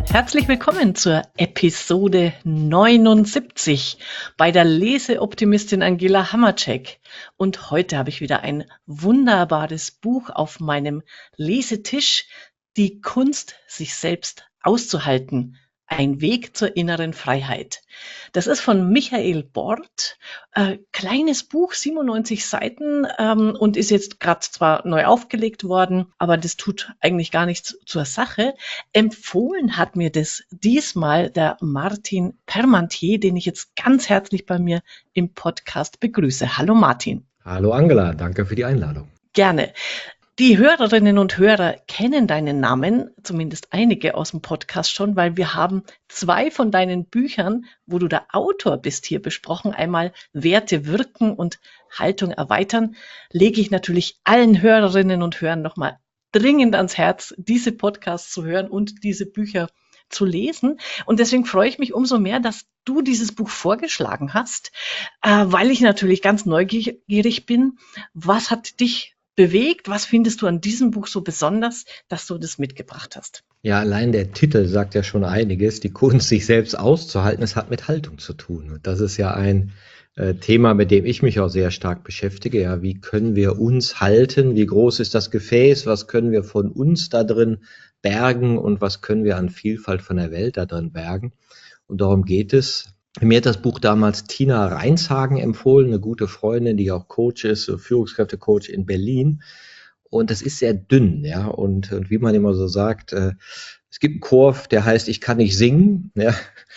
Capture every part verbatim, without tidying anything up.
Herzlich willkommen zur Episode neunundsiebzig bei der Leseoptimistin Angela Hammercheck. Und heute habe ich wieder ein wunderbares Buch auf meinem Lesetisch. Die Kunst, sich selbst auszuhalten. Ein Weg zur inneren Freiheit. Das ist von Michael Bort. Äh, kleines Buch, siebenundneunzig Seiten ähm, und ist jetzt gerade zwar neu aufgelegt worden, aber das tut eigentlich gar nichts zur Sache. Empfohlen hat mir das diesmal der Martin Permantier, den ich jetzt ganz herzlich bei mir im Podcast begrüße. Hallo Martin. Hallo Angela, danke für die Einladung. Gerne. Die Hörerinnen und Hörer kennen deinen Namen, zumindest einige aus dem Podcast schon, weil wir haben zwei von deinen Büchern, wo du der Autor bist, hier besprochen. Einmal Werte wirken und Haltung erweitern. Lege ich natürlich allen Hörerinnen und Hörern nochmal dringend ans Herz, diese Podcasts zu hören und diese Bücher zu lesen. Und deswegen freue ich mich umso mehr, dass du dieses Buch vorgeschlagen hast, äh, weil ich natürlich ganz neugierig bin. Was hat dich bewegt? Was findest du an diesem Buch so besonders, dass du das mitgebracht hast? Ja, allein der Titel sagt ja schon einiges. Die Kunst, sich selbst auszuhalten, es hat mit Haltung zu tun. Und das ist ja ein äh, Thema, mit dem ich mich auch sehr stark beschäftige. Ja, wie können wir uns halten? Wie groß ist das Gefäß? Was können wir von uns da drin bergen? Und was können wir an Vielfalt von der Welt da drin bergen? Und darum geht es. Mir hat das Buch damals Tina Reinshagen empfohlen, eine gute Freundin, die auch Coach ist, Führungskräftecoach in Berlin. Und das ist sehr dünn, ja. Und, und wie man immer so sagt, äh, es gibt einen Chor, der heißt, ich kann nicht singen, ja.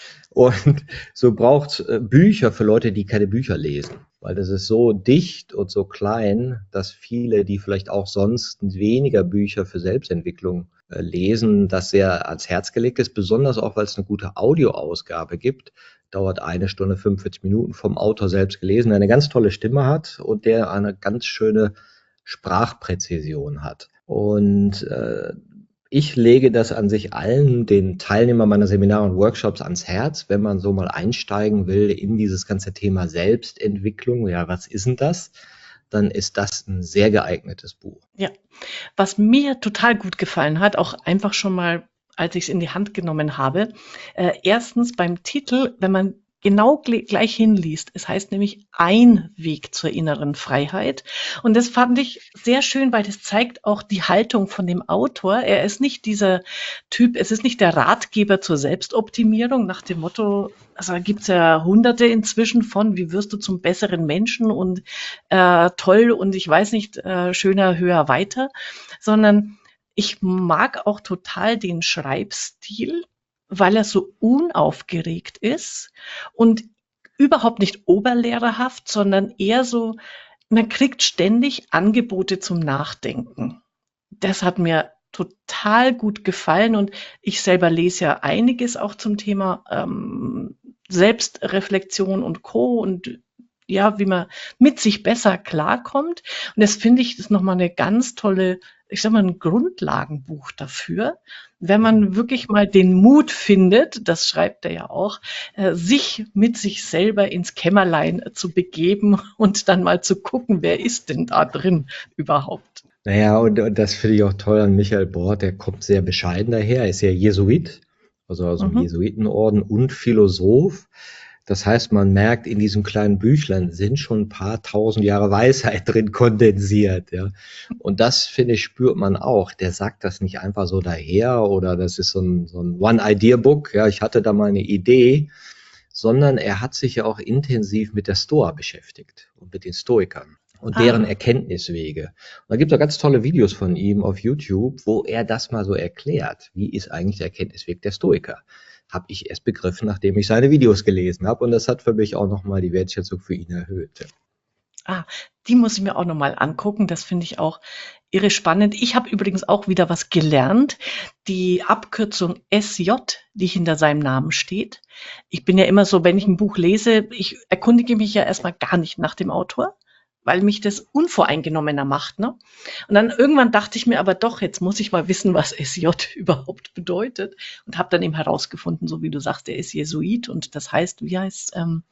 Und so braucht äh, Bücher für Leute, die keine Bücher lesen. Weil das ist so dicht und so klein, dass viele, die vielleicht auch sonst weniger Bücher für Selbstentwicklung äh, lesen, das sehr ans Herz gelegt ist. Besonders auch, weil es eine gute Audioausgabe gibt. Dauert eine Stunde fünfundvierzig Minuten, vom Autor selbst gelesen, der eine ganz tolle Stimme hat und der eine ganz schöne Sprachpräzision hat. Und äh, ich lege das an sich allen den Teilnehmern meiner Seminare und Workshops ans Herz, wenn man so mal einsteigen will in dieses ganze Thema Selbstentwicklung. Ja, was ist denn das? Dann ist das ein sehr geeignetes Buch. Ja, was mir total gut gefallen hat, auch einfach schon mal, als ich es in die Hand genommen habe. Äh, erstens beim Titel, wenn man genau gleich hinliest. Es heißt nämlich ein Weg zur inneren Freiheit. Und das fand ich sehr schön, weil das zeigt auch die Haltung von dem Autor. Er ist nicht dieser Typ, es ist nicht der Ratgeber zur Selbstoptimierung nach dem Motto, also da gibt's ja hunderte inzwischen von, wie wirst du zum besseren Menschen und äh, toll und ich weiß nicht, äh, schöner, höher, weiter, sondern ich mag auch total den Schreibstil, weil er so unaufgeregt ist und überhaupt nicht oberlehrerhaft, sondern eher so, man kriegt ständig Angebote zum Nachdenken. Das hat mir total gut gefallen und ich selber lese ja einiges auch zum Thema ähm, Selbstreflexion und Co. und ja, wie man mit sich besser klarkommt. Und das finde ich, ist nochmal eine ganz tolle, ich sag mal, ein Grundlagenbuch dafür, wenn man wirklich mal den Mut findet, das schreibt er ja auch, äh, sich mit sich selber ins Kämmerlein zu begeben und dann mal zu gucken, wer ist denn da drin überhaupt. Naja, und, und das finde ich auch toll an Michael Bort, der kommt sehr bescheiden daher, er ist ja Jesuit, also aus dem Mhm. Jesuitenorden und Philosoph. Das heißt, man merkt, in diesem kleinen Büchlein sind schon ein paar tausend Jahre Weisheit drin kondensiert, ja. Und das, finde ich, spürt man auch. Der sagt das nicht einfach so daher oder das ist so ein, so ein One-Idea-Book, ja, ich hatte da mal eine Idee, sondern er hat sich ja auch intensiv mit der Stoa beschäftigt und mit den Stoikern und deren Ah. Erkenntniswege. Und da gibt es auch ganz tolle Videos von ihm auf YouTube, wo er das mal so erklärt. Wie ist eigentlich der Erkenntnisweg der Stoiker? Habe ich erst begriffen, nachdem ich seine Videos gelesen habe. Und das hat für mich auch nochmal die Wertschätzung für ihn erhöht. Ah, die muss ich mir auch nochmal angucken. Das finde ich auch irre spannend. Ich habe übrigens auch wieder was gelernt. Die Abkürzung S J, die hinter seinem Namen steht. Ich bin ja immer so, wenn ich ein Buch lese, ich erkundige mich ja erstmal gar nicht nach dem Autor, weil mich das unvoreingenommener macht, ne? Und dann irgendwann dachte ich mir aber doch, jetzt muss ich mal wissen, was S J überhaupt bedeutet und habe dann eben herausgefunden, so wie du sagst, er ist Jesuit und das heißt, wie heißt ähm,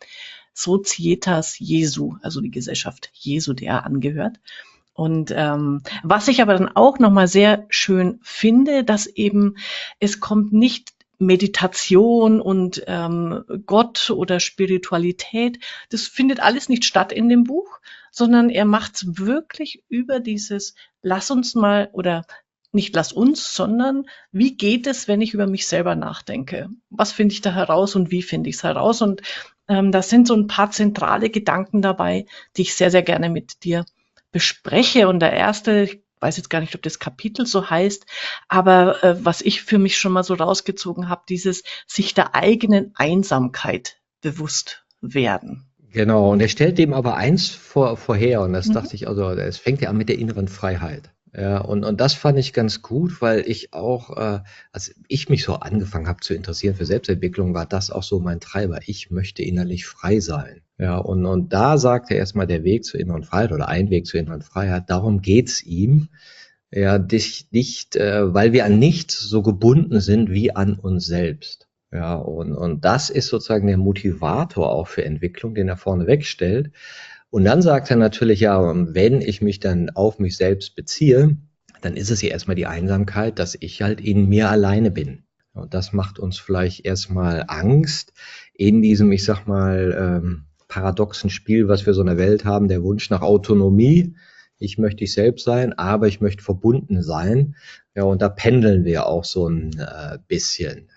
Societas Jesu, also die Gesellschaft Jesu, der er angehört. Und ähm, was ich aber dann auch nochmal sehr schön finde, dass eben es kommt nicht Meditation und ähm, Gott oder Spiritualität, das findet alles nicht statt in dem Buch, sondern er macht es wirklich über dieses, lass uns mal, oder nicht lass uns, sondern wie geht es, wenn ich über mich selber nachdenke? Was finde ich da heraus und wie finde ich es heraus? Und ähm, da sind so ein paar zentrale Gedanken dabei, die ich sehr, sehr gerne mit dir bespreche. Und der erste, ich weiß jetzt gar nicht, ob das Kapitel so heißt, aber äh, was ich für mich schon mal so rausgezogen habe, dieses sich der eigenen Einsamkeit bewusst werden. Genau, und er stellt dem aber eins vor, vorher, und das Mhm. dachte ich, also es fängt ja an mit der inneren Freiheit. Ja, und, und das fand ich ganz gut, weil ich auch, äh, als ich mich so angefangen habe zu interessieren für Selbstentwicklung, war das auch so mein Treiber. Ich möchte innerlich frei sein. Ja, und, und da sagt er erstmal der Weg zur inneren Freiheit oder ein Weg zur inneren Freiheit, darum geht's ihm. Ja, dich nicht, äh, weil wir an nichts so gebunden sind wie an uns selbst. Ja, und, und das ist sozusagen der Motivator auch für Entwicklung, den er vorne wegstellt. Und dann sagt er natürlich, ja, wenn ich mich dann auf mich selbst beziehe, dann ist es ja erstmal die Einsamkeit, dass ich halt in mir alleine bin. Und das macht uns vielleicht erstmal Angst in diesem, ich sag mal, ähm, paradoxen Spiel, was wir so in der Welt haben, der Wunsch nach Autonomie. Ich möchte ich selbst sein, aber ich möchte verbunden sein. Ja, und da pendeln wir auch so ein äh, bisschen.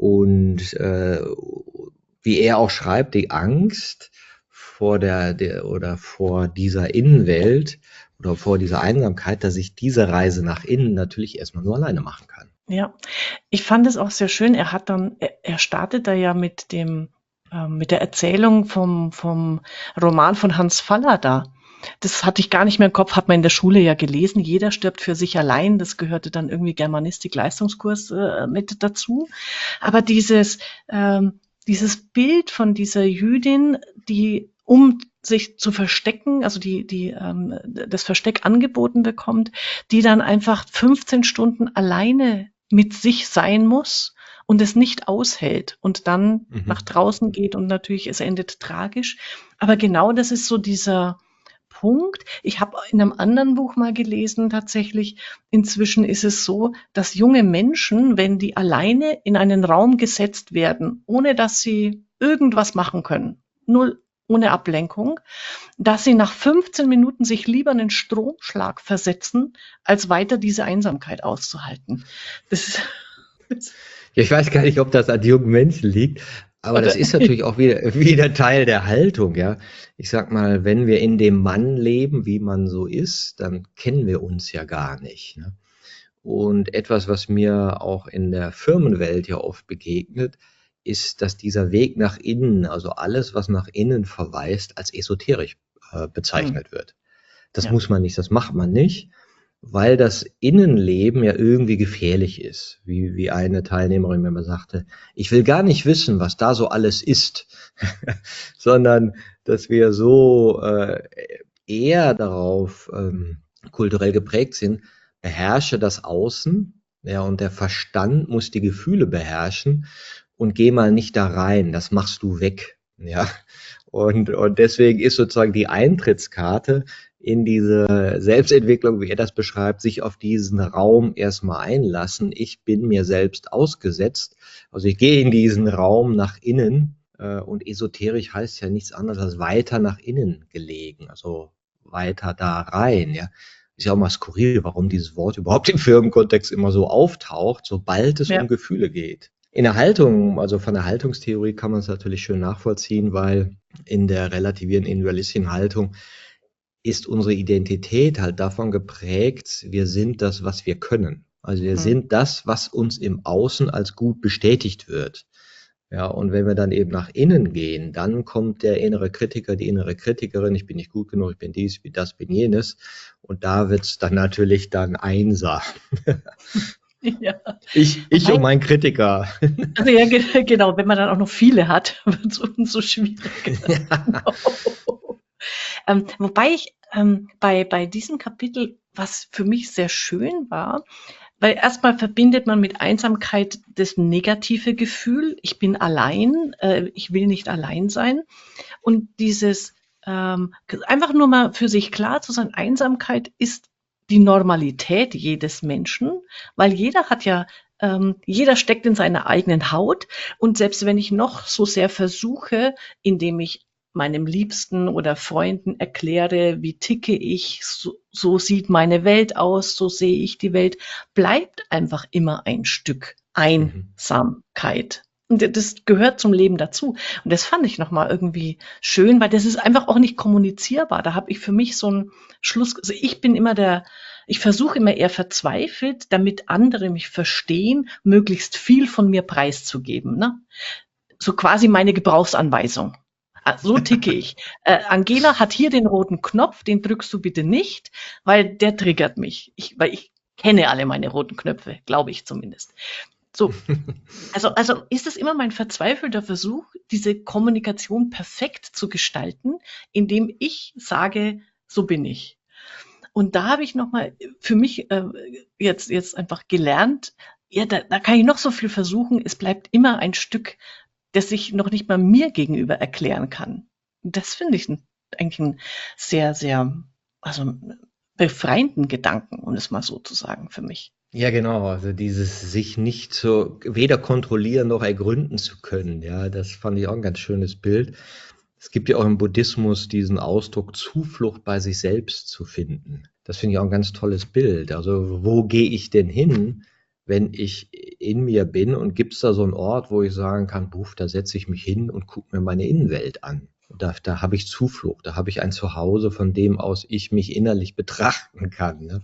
Und äh, wie er auch schreibt, die Angst vor der, der oder vor dieser Innenwelt oder vor dieser Einsamkeit, dass ich diese Reise nach innen natürlich erstmal nur alleine machen kann. Ja, ich fand es auch sehr schön. Er hat dann, er, er startet da ja mit dem, ähm, mit der Erzählung vom, vom Roman von Hans Fallada. Das hatte ich gar nicht mehr im Kopf, hat man in der Schule ja gelesen. Jeder stirbt für sich allein. Das gehörte dann irgendwie Germanistik-Leistungskurs äh, mit dazu. Aber dieses, ähm, dieses Bild von dieser Jüdin, die um sich zu verstecken, also die, die ähm, das Versteck angeboten bekommt, die dann einfach fünfzehn Stunden alleine mit sich sein muss und es nicht aushält und dann Mhm. nach draußen geht und natürlich es endet tragisch. Aber genau das ist so dieser Punkt. Ich habe in einem anderen Buch mal gelesen, tatsächlich, inzwischen ist es so, dass junge Menschen, wenn die alleine in einen Raum gesetzt werden, ohne dass sie irgendwas machen können, nur ohne Ablenkung, dass sie nach fünfzehn Minuten sich lieber einen Stromschlag versetzen, als weiter diese Einsamkeit auszuhalten. Das ist, das Ja, ich weiß gar nicht, ob das an jungen Menschen liegt, aber das oder, ist natürlich auch wieder, wieder Teil der Haltung, ja. Ich sag mal, wenn wir in dem Mann leben, wie man so ist, dann kennen wir uns ja gar nicht, ne? Und etwas, was mir auch in der Firmenwelt ja oft begegnet, ist, dass dieser Weg nach innen, also alles, was nach innen verweist, als esoterisch äh, hm, bezeichnet wird. Das ja, muss man nicht, das macht man nicht, weil das Innenleben ja irgendwie gefährlich ist. Wie, wie eine Teilnehmerin mir mal sagte, ich will gar nicht wissen, was da so alles ist, sondern dass wir so äh, eher darauf ähm, kulturell geprägt sind, beherrsche das Außen, ja, und der Verstand muss die Gefühle beherrschen und geh mal nicht da rein, das machst du weg, ja. Und, und deswegen ist sozusagen die Eintrittskarte in diese Selbstentwicklung, wie er das beschreibt, sich auf diesen Raum erstmal einlassen. Ich bin mir selbst ausgesetzt. Also ich gehe in diesen Raum nach innen, äh, und esoterisch heißt ja nichts anderes als weiter nach innen gelegen, also weiter da rein, ja. Ist ja auch mal skurril, warum dieses Wort überhaupt im Firmenkontext immer so auftaucht, sobald es um ja, Gefühle geht. In der Haltung, also von der Haltungstheorie kann man es natürlich schön nachvollziehen, weil in der relativierenden individualistischen Haltung ist unsere Identität halt davon geprägt, wir sind das, was wir können. Also wir hm, sind das, was uns im Außen als gut bestätigt wird. Ja, und wenn wir dann eben nach innen gehen, dann kommt der innere Kritiker, die innere Kritikerin, ich bin nicht gut genug, ich bin dies, ich bin das, bin jenes. Und da wird's dann natürlich dann einsam. ja. Ich, ich und Wobei, mein Kritiker. also ja, ge- genau, wenn man dann auch noch viele hat, wird es umso schwieriger. Ja. Ähm, wobei ich ähm, bei, bei diesem Kapitel, was für mich sehr schön war, weil erstmal verbindet man mit Einsamkeit das negative Gefühl, ich bin allein, äh, ich will nicht allein sein. Und dieses ähm, einfach nur mal für sich klar zu sein, Einsamkeit ist die Normalität jedes Menschen, weil jeder hat ja Ähm, jeder steckt in seiner eigenen Haut und selbst wenn ich noch so sehr versuche, indem ich meinem Liebsten oder Freunden erkläre, wie ticke ich, so, so sieht meine Welt aus, so sehe ich die Welt, bleibt einfach immer ein Stück Mhm. Einsamkeit. Und das gehört zum Leben dazu. Und das fand ich nochmal irgendwie schön, weil das ist einfach auch nicht kommunizierbar. Da habe ich für mich so einen Schluss. Also ich bin immer der, ich versuche immer eher verzweifelt, damit andere mich verstehen, möglichst viel von mir preiszugeben. Ne? So quasi meine Gebrauchsanweisung. Ah, so ticke ich. Äh, Angela hat hier den roten Knopf, den drückst du bitte nicht, weil der triggert mich. Ich, weil ich kenne alle meine roten Knöpfe, glaube ich zumindest. So, also, also ist es immer mein verzweifelter Versuch, diese Kommunikation perfekt zu gestalten, indem ich sage, so bin ich. Und da habe ich nochmal für mich äh, jetzt, jetzt einfach gelernt, ja, da, da kann ich noch so viel versuchen, es bleibt immer ein Stück, das ich noch nicht mal mir gegenüber erklären kann. Und das finde ich ein, eigentlich einen sehr, sehr, also befreienden Gedanken, um es mal so zu sagen, für mich. Ja, genau. Also dieses sich nicht so weder kontrollieren noch ergründen zu können. Ja, das fand ich auch ein ganz schönes Bild. Es gibt ja auch im Buddhismus diesen Ausdruck, Zuflucht bei sich selbst zu finden. Das finde ich auch ein ganz tolles Bild. Also wo gehe ich denn hin, wenn ich in mir bin, und gibt es da so einen Ort, wo ich sagen kann, Puff, da setze ich mich hin und gucke mir meine Innenwelt an. Und da, da habe ich Zuflucht, da habe ich ein Zuhause, von dem aus ich mich innerlich betrachten kann. Ne?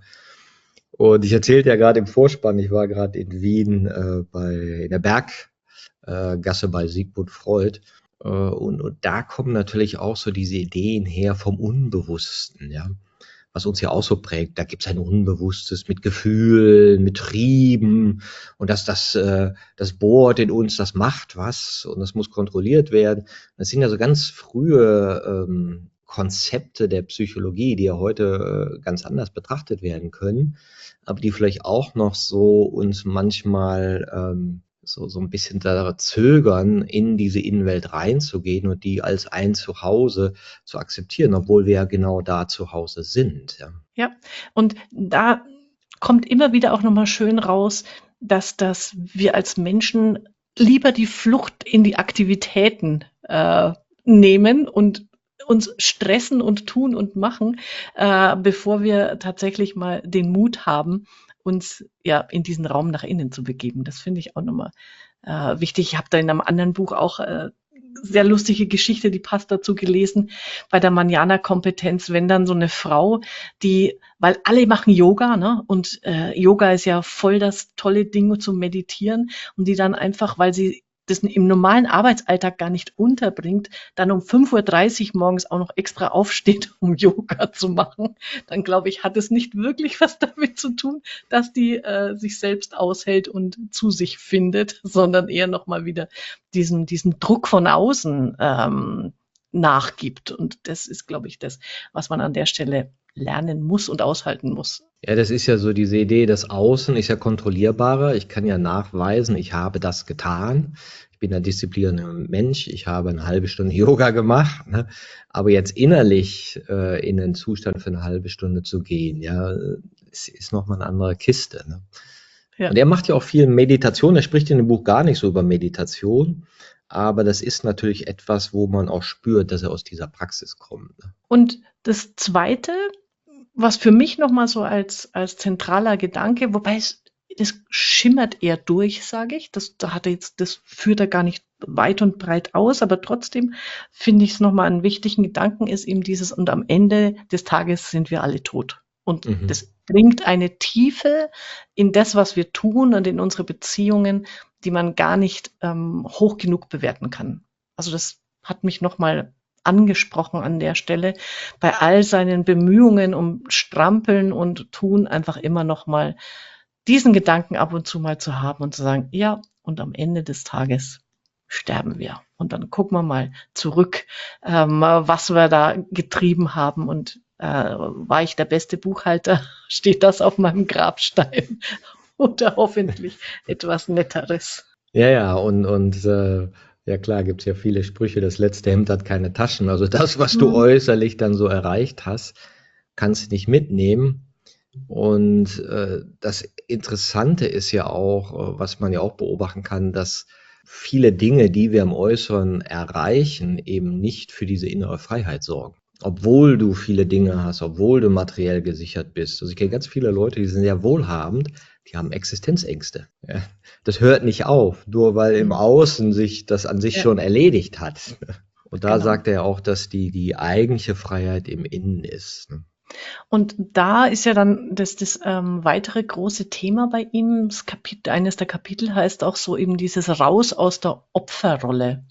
Und ich erzählte ja gerade im Vorspann, ich war gerade in Wien äh, bei in der Berggasse äh, bei Sigmund Freud. Äh, und, und da kommen natürlich auch so diese Ideen her vom Unbewussten, ja, was uns ja auch so prägt. Da gibt es ein Unbewusstes mit Gefühlen, mit Trieben, und dass das, äh, das bohrt in uns, das macht was und das muss kontrolliert werden. Das sind ja so ganz frühe ähm, Konzepte der Psychologie, die ja heute äh, ganz anders betrachtet werden können, aber die vielleicht auch noch so uns manchmal ähm, so, so ein bisschen da zögern, in diese Innenwelt reinzugehen und die als ein Zuhause zu akzeptieren, obwohl wir ja genau da zu Hause sind. Ja, Ja, und da kommt immer wieder auch nochmal schön raus, dass das wir als Menschen lieber die Flucht in die Aktivitäten äh, nehmen und uns stressen und tun und machen, äh, bevor wir tatsächlich mal den Mut haben, uns ja in diesen Raum nach innen zu begeben. Das finde ich auch nochmal äh, wichtig. Ich habe da in einem anderen Buch auch äh, sehr lustige Geschichte, die passt dazu, gelesen, bei der Manjana-Kompetenz, wenn dann so eine Frau, die, weil alle machen Yoga, ne? Und äh, Yoga ist ja voll das tolle Ding zum Meditieren, und die dann einfach, weil sie das im normalen Arbeitsalltag gar nicht unterbringt, dann um fünf Uhr dreißig morgens auch noch extra aufsteht, um Yoga zu machen, dann glaube ich, hat es nicht wirklich was damit zu tun, dass die äh, sich selbst aushält und zu sich findet, sondern eher nochmal wieder diesen, diesen Druck von außen ähm, nachgibt. Und das ist, glaube ich, das, was man an der Stelle lernen muss und aushalten muss. ja, das ist ja so diese Idee, das Außen ist ja kontrollierbarer. Ich kann ja nachweisen, ich habe das getan. Ich bin ein disziplinierter Mensch. Ich habe eine halbe Stunde Yoga gemacht. Ne? Aber jetzt innerlich äh, in einen Zustand für eine halbe Stunde zu gehen, ja, ist, ist nochmal eine andere Kiste. Ne? Ja. Und er macht ja auch viel Meditation. Er spricht in dem Buch gar nicht so über Meditation. Aber das ist natürlich etwas, wo man auch spürt, dass er aus dieser Praxis kommt. Ne? Und das Zweite, was für mich nochmal so als, als zentraler Gedanke, wobei es, das schimmert eher durch, sage ich. Das, da hat er jetzt, das führt er gar nicht weit und breit aus, aber trotzdem finde ich es nochmal einen wichtigen Gedanken, ist eben dieses, und am Ende des Tages sind wir alle tot. Und Mhm. das bringt eine Tiefe in das, was wir tun und in unsere Beziehungen, die man gar nicht ähm, hoch genug bewerten kann. Also das hat mich nochmal angesprochen an der Stelle, bei all seinen Bemühungen um Strampeln und Tun einfach immer noch mal diesen Gedanken ab und zu mal zu haben und zu sagen, ja, und am Ende des Tages sterben wir. Und dann gucken wir mal zurück, ähm, was wir da getrieben haben. Und äh, war ich der beste Buchhalter, steht das auf meinem Grabstein. Oder hoffentlich etwas Netteres. Ja, ja, und, und äh, ja klar, gibt's ja viele Sprüche, das letzte Hemd hat keine Taschen. Also das, was du Mhm. äußerlich dann so erreicht hast, kannst du nicht mitnehmen. Und äh, das Interessante ist ja auch, äh, was man ja auch beobachten kann, dass viele Dinge, die wir im Äußeren erreichen, eben nicht für diese innere Freiheit sorgen. Obwohl du viele Dinge hast, obwohl du materiell gesichert bist. Also ich kenne ganz viele Leute, die sind sehr wohlhabend, die haben Existenzängste. Ja. Das hört nicht auf, nur weil im Mhm. Außen sich das an sich Ja, schon erledigt hat. Und da genau. sagt er auch, dass die, die eigentliche Freiheit im Innen ist. Ne? Und da ist ja dann das, das ähm, weitere große Thema bei ihm. Das Kapitel, eines der Kapitel heißt auch so eben dieses Raus aus der Opferrolle.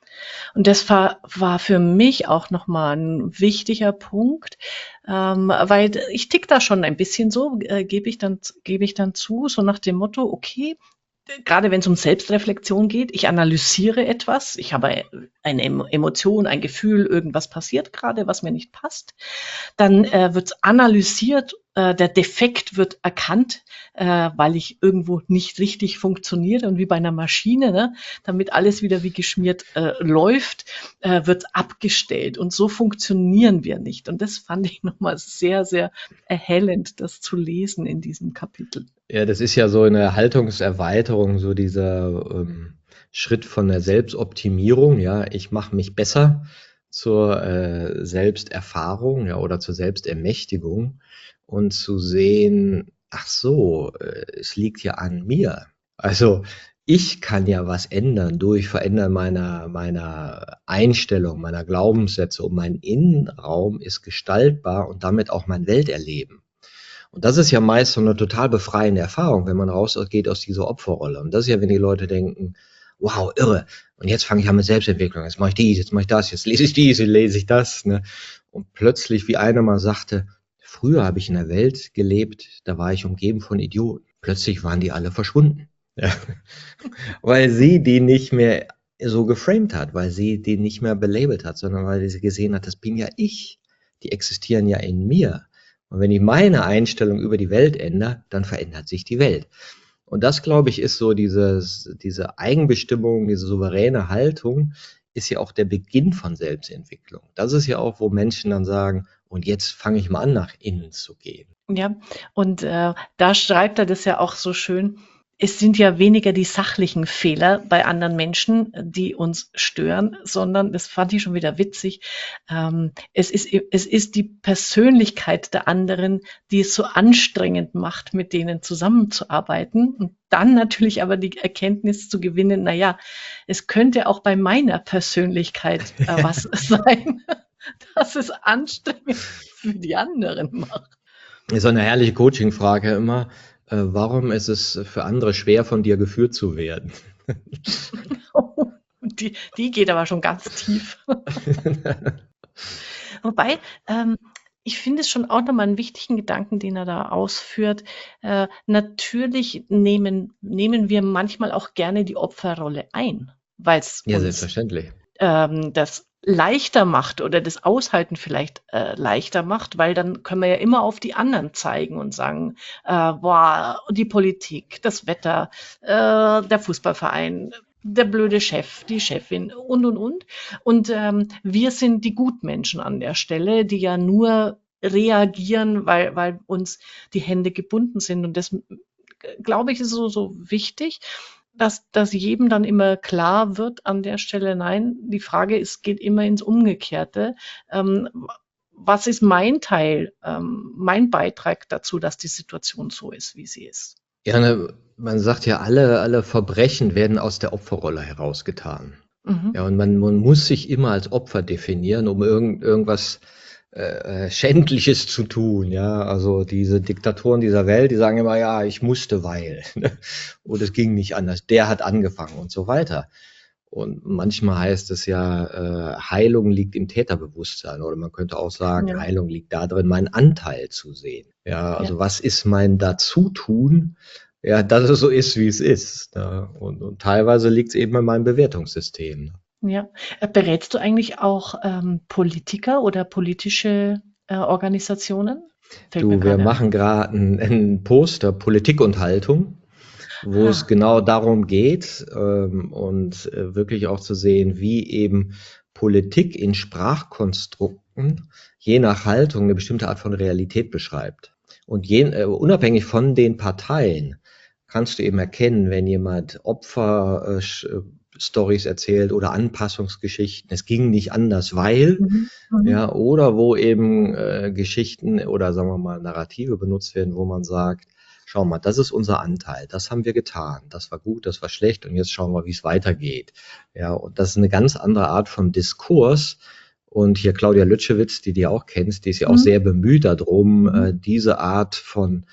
Und das war, war für mich auch nochmal ein wichtiger Punkt, ähm, weil ich tick da schon ein bisschen so, äh, gebe ich dann, gebe ich dann zu, so nach dem Motto, okay, gerade wenn es um Selbstreflexion geht, ich analysiere etwas, ich habe eine Emotion, ein Gefühl, irgendwas passiert gerade, was mir nicht passt, dann äh, wird analysiert, äh, der Defekt wird erkannt, äh, weil ich irgendwo nicht richtig funktioniere und wie bei einer Maschine, ne, damit alles wieder wie geschmiert äh, läuft, äh, wird abgestellt und so funktionieren wir nicht. Und das fand ich nochmal sehr, sehr erhellend, das zu lesen in diesem Kapitel. Ja, das ist ja so eine Haltungserweiterung, so dieser ähm, Schritt von der Selbstoptimierung. Ja, ich mache mich besser zur äh, Selbsterfahrung, ja, oder zur Selbstermächtigung und zu sehen, ach so, äh, es liegt ja an mir. Also ich kann ja was ändern durch Verändern meiner meiner Einstellung, meiner Glaubenssätze und mein Innenraum ist gestaltbar und damit auch mein Welterleben. Und das ist ja meist so eine total befreiende Erfahrung, wenn man rausgeht aus dieser Opferrolle. Und das ist ja, wenn die Leute denken, wow, irre. Und jetzt fange ich an mit Selbstentwicklung. Jetzt mache ich dies, jetzt mache ich das, jetzt lese ich dies, jetzt lese ich das. Ne? Und plötzlich, wie einer mal sagte, früher habe ich in einer Welt gelebt, da war ich umgeben von Idioten. Plötzlich waren die alle verschwunden. Ja. Weil sie die nicht mehr so geframed hat, weil sie die nicht mehr belabelt hat, sondern weil sie gesehen hat, das bin ja ich. Die existieren ja in mir. Und wenn ich meine Einstellung über die Welt ändere, dann verändert sich die Welt. Und das, glaube ich, ist so dieses, diese Eigenbestimmung, diese souveräne Haltung, ist ja auch der Beginn von Selbstentwicklung. Das ist ja auch, wo Menschen dann sagen, und jetzt fange ich mal an, nach innen zu gehen. Ja, und äh, da schreibt er das ja auch so schön. Es sind ja weniger die sachlichen Fehler bei anderen Menschen, die uns stören, sondern, das fand ich schon wieder witzig, ähm, es ist, es ist die Persönlichkeit der anderen, die es so anstrengend macht, mit denen zusammenzuarbeiten. Und dann natürlich aber die Erkenntnis zu gewinnen, na ja, es könnte auch bei meiner Persönlichkeit äh, was sein, dass es anstrengend für die anderen macht. Ist so eine herrliche Coaching-Frage immer, äh, warum ist es für andere schwer, von dir geführt zu werden? Die, die geht aber schon ganz tief. Wobei, ähm, ich finde es schon auch nochmal einen wichtigen Gedanken, den er da ausführt. Äh, natürlich nehmen, nehmen wir manchmal auch gerne die Opferrolle ein, weil es Ja, uns selbstverständlich. ähm, das leichter macht oder das Aushalten vielleicht äh, leichter macht, weil dann können wir ja immer auf die anderen zeigen und sagen, äh, boah, die Politik, das Wetter, äh, der Fußballverein, der blöde Chef, die Chefin und und und. Und ähm, wir sind die Gutmenschen an der Stelle, die ja nur reagieren, weil, weil uns die Hände gebunden sind. Und das, glaube ich, ist so, so wichtig, dass, dass jedem dann immer klar wird an der Stelle, nein, die Frage ist, geht immer ins Umgekehrte. Ähm, was ist mein Teil, ähm, mein Beitrag dazu, dass die Situation so ist, wie sie ist? Ja, ne, man sagt ja, alle, alle Verbrechen werden aus der Opferrolle herausgetan. Mhm. Ja, und man, man muss sich immer als Opfer definieren, um irgend, irgendwas äh, äh, Schändliches zu tun. Ja, also diese Diktatoren dieser Welt, die sagen immer, ja, ich musste, weil. Oder es ging nicht anders. Der hat angefangen und so weiter. Und manchmal heißt es ja, äh, Heilung liegt im Täterbewusstsein. Oder man könnte auch sagen, Ja, Heilung liegt darin, meinen Anteil zu sehen. Ja, ja. also was ist mein Dazutun? Ja, dass es so ist, wie es ist. Ne? Und, und teilweise liegt es eben in meinem Bewertungssystem. Ne? Ja. Äh, Berätst du eigentlich auch ähm, Politiker oder politische äh, Organisationen? Fällt mir Du, wir gerade ein. machen gerade ein, ein Poster Politik und Haltung, wo es Ah, genau darum geht ähm, und äh, wirklich auch zu sehen, wie eben Politik in Sprachkonstrukten je nach Haltung eine bestimmte Art von Realität beschreibt. Und je, äh, unabhängig von den Parteien kannst du eben erkennen, wenn jemand Opfer-Stories erzählt oder Anpassungsgeschichten, es ging nicht anders, weil, Mhm. Mhm. ja, oder wo eben äh, Geschichten oder sagen wir mal Narrative benutzt werden, wo man sagt, schau mal, das ist unser Anteil, das haben wir getan, das war gut, das war schlecht und jetzt schauen wir, wie es weitergeht. Ja, und das ist eine ganz andere Art von Diskurs. Und hier Claudia Lütschewitz, die du ja auch kennst, die ist ja auch Mhm. sehr bemüht darum, Mhm. äh, diese Art von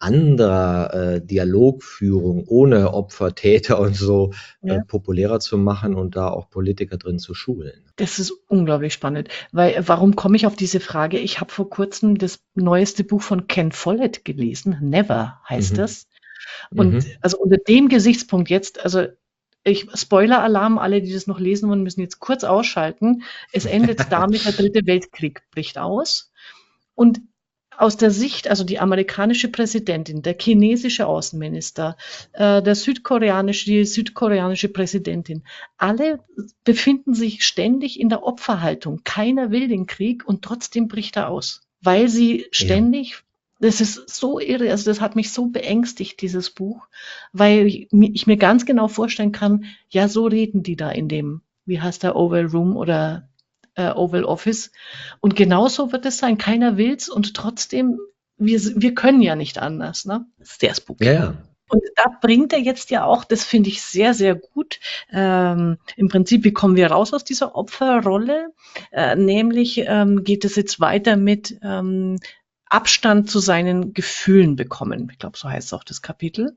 anderer äh, Dialogführung ohne Opfer, Täter und so äh, Ja. populärer zu machen und da auch Politiker drin zu schulen. Das ist unglaublich spannend, weil warum komme ich auf diese Frage? Ich habe vor kurzem das neueste Buch von Ken Follett gelesen, Never heißt Mhm. das. Und Mhm. also unter dem Gesichtspunkt jetzt, also ich Spoiler-Alarm, alle, die das noch lesen wollen, müssen jetzt kurz ausschalten. Es endet damit, der dritte Weltkrieg bricht aus. Und aus der Sicht, also die amerikanische Präsidentin, der chinesische Außenminister, äh, der südkoreanische, die südkoreanische Präsidentin, alle befinden sich ständig in der Opferhaltung. Keiner will den Krieg und trotzdem bricht er aus, weil sie Ja. ständig, das ist so irre, also das hat mich so beängstigt, dieses Buch, weil ich, ich mir ganz genau vorstellen kann, ja, so reden die da in dem, wie heißt der, Oval Room oder äh, Oval Office. Und genauso wird es sein. Keiner will's und trotzdem, wir, wir können ja nicht anders. Ne? Sehr Ja, spooky. ja. Und da bringt er jetzt ja auch, das finde ich sehr, sehr gut, ähm, im Prinzip, wie kommen wir raus aus dieser Opferrolle? Äh, nämlich ähm, geht es jetzt weiter mit ähm, Abstand zu seinen Gefühlen bekommen. Ich glaube, so heißt auch das Kapitel.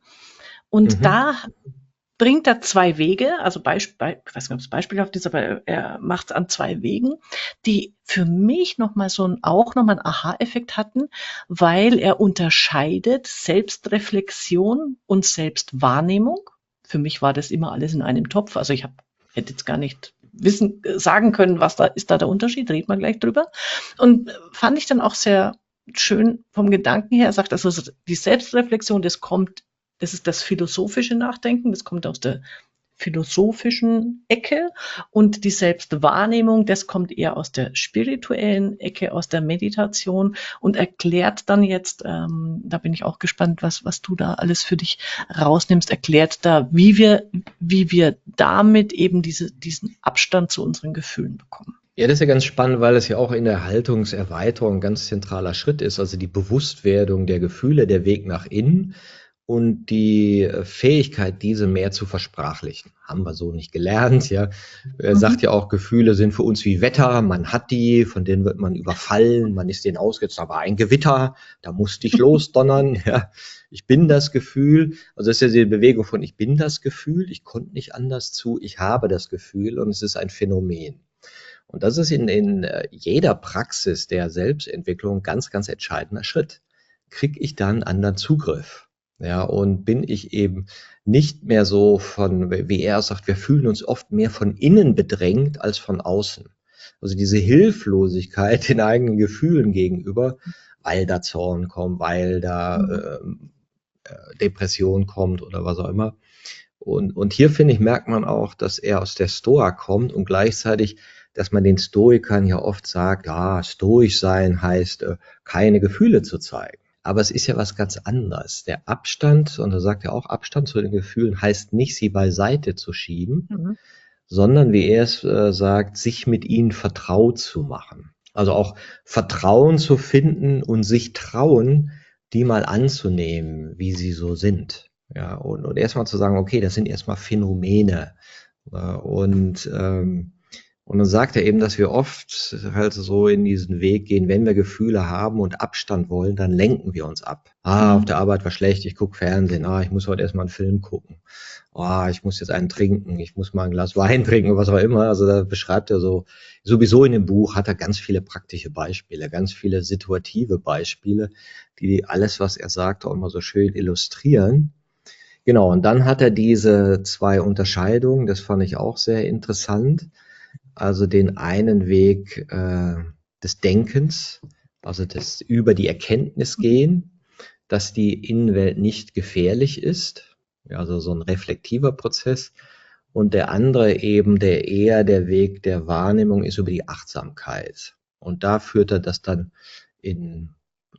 Und Mhm. da bringt er zwei Wege, also Beispiel, ich weiß nicht, ob es beispielhaft ist, aber er macht es an zwei Wegen, die für mich nochmal so ein, auch nochmal einen Aha-Effekt hatten, weil er unterscheidet Selbstreflexion und Selbstwahrnehmung. Für mich war das immer alles in einem Topf. Also ich hab, hätte jetzt gar nicht wissen, sagen können, was da ist da der Unterschied, reden wir gleich drüber. Und fand ich dann auch sehr schön vom Gedanken her. Er sagt, also die Selbstreflexion, das kommt, das ist das philosophische Nachdenken, das kommt aus der philosophischen Ecke und die Selbstwahrnehmung, das kommt eher aus der spirituellen Ecke, aus der Meditation und erklärt dann jetzt, ähm, da bin ich auch gespannt, was, was du da alles für dich rausnimmst, erklärt da, wie wir, wie wir damit eben diese, diesen Abstand zu unseren Gefühlen bekommen. Ja, das ist ja ganz spannend, weil es ja auch in der Haltungserweiterung ein ganz zentraler Schritt ist, also die Bewusstwerdung der Gefühle, der Weg nach innen und die äh, Fähigkeit, diese mehr zu versprachlichen. Haben wir so nicht gelernt, ja. Er sagt Mhm. ja auch, Gefühle sind für uns wie Wetter, man hat die, von denen wird man überfallen, man ist denen ausgesetzt, da war ein Gewitter, da musste ich losdonnern, ja. Ich bin das Gefühl, also das ist ja die Bewegung von ich bin das Gefühl, ich konnte nicht anders zu, ich habe das Gefühl und es ist ein Phänomen. Und das ist in, in äh, jeder Praxis der Selbstentwicklung ein ganz, ganz entscheidender Schritt. Kriege ich dann anderen Zugriff? Ja, und bin ich eben nicht mehr so von, wie er sagt, wir fühlen uns oft mehr von innen bedrängt als von außen. Also diese Hilflosigkeit den eigenen Gefühlen gegenüber, weil da Zorn kommt, weil Mhm. da ähm, äh, Depression kommt oder was auch immer. Und, und hier, finde ich, merkt man auch, dass er aus der Stoa kommt und gleichzeitig, dass man den Stoikern ja oft sagt, ja, stoisch sein heißt, äh, keine Gefühle zu zeigen. Aber es ist ja was ganz anderes. Der Abstand, und da sagt er auch, Abstand zu den Gefühlen heißt nicht, sie beiseite zu schieben, Mhm. sondern, wie er es äh, sagt, sich mit ihnen vertraut zu machen. Also auch Vertrauen zu finden und sich trauen, die mal anzunehmen, wie sie so sind. Ja, und, und erstmal zu sagen, okay, das sind erstmal Phänomene. Äh, Und, ähm, und dann sagt er eben, dass wir oft halt so in diesen Weg gehen, wenn wir Gefühle haben und Abstand wollen, dann lenken wir uns ab. Ah, auf Mhm. der Arbeit war schlecht, ich gucke Fernsehen, ah, ich muss heute erstmal einen Film gucken. Ah, ich muss jetzt einen trinken, ich muss mal ein Glas Wein trinken, was auch immer. Also da beschreibt er so, sowieso in dem Buch hat er ganz viele praktische Beispiele, ganz viele situative Beispiele, die alles, was er sagt, auch immer so schön illustrieren. Genau, und dann hat er diese zwei Unterscheidungen, das fand ich auch sehr interessant. Also den einen Weg äh, des Denkens, also das über die Erkenntnis gehen, dass die Innenwelt nicht gefährlich ist, ja, also so ein reflektiver Prozess. Und der andere eben, der eher der Weg der Wahrnehmung ist über die Achtsamkeit. Und da führt er das dann in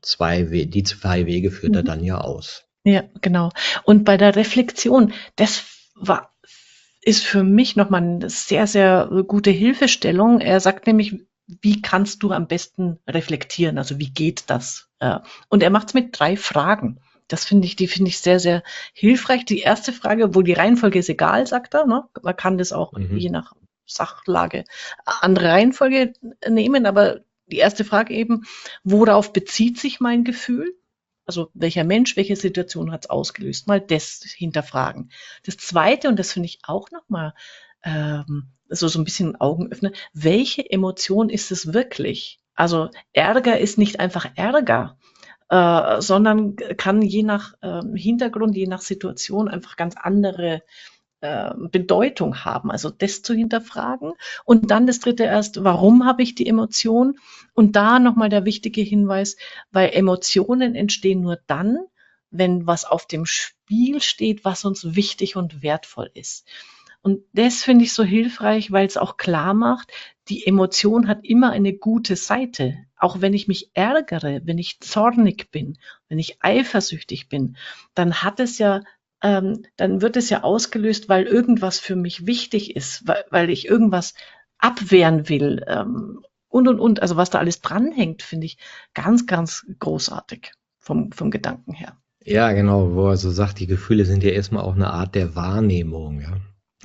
zwei We die zwei Wege führt er Mhm. dann ja aus. Ja, genau. Und bei der Reflexion, das war, ist für mich nochmal eine sehr, sehr gute Hilfestellung. Er sagt nämlich, wie kannst du am besten reflektieren? Also wie geht das? Äh, Und er macht es mit drei Fragen. Das finde ich, die finde ich sehr, sehr hilfreich. Die erste Frage, wo die Reihenfolge ist egal, sagt er, ne? Man kann das auch je Mhm. nach Sachlage andere Reihenfolge nehmen, aber die erste Frage eben, worauf bezieht sich mein Gefühl? Also welcher Mensch, welche Situation hat es ausgelöst? Mal das hinterfragen. Das Zweite, und das finde ich auch nochmal ähm, so, so ein bisschen Augenöffner, welche Emotion ist es wirklich? Also Ärger ist nicht einfach Ärger, äh, sondern kann je nach ähm, Hintergrund, je nach Situation einfach ganz andere äh, Bedeutung haben. Also das zu hinterfragen. Und dann das dritte erst, warum habe ich die Emotion? Und da nochmal der wichtige Hinweis, weil Emotionen entstehen nur dann, wenn was auf dem Spiel steht, was uns wichtig und wertvoll ist. Und das finde ich so hilfreich, weil es auch klar macht, die Emotion hat immer eine gute Seite. Auch wenn ich mich ärgere, wenn ich zornig bin, wenn ich eifersüchtig bin, dann hat es ja ähm, dann wird es ja ausgelöst, weil irgendwas für mich wichtig ist, weil, weil ich irgendwas abwehren will ähm, und und und. Also was da alles dranhängt, finde ich ganz, ganz großartig vom, vom Gedanken her. Ja, genau, wo er so sagt, die Gefühle sind ja erstmal auch eine Art der Wahrnehmung, ja.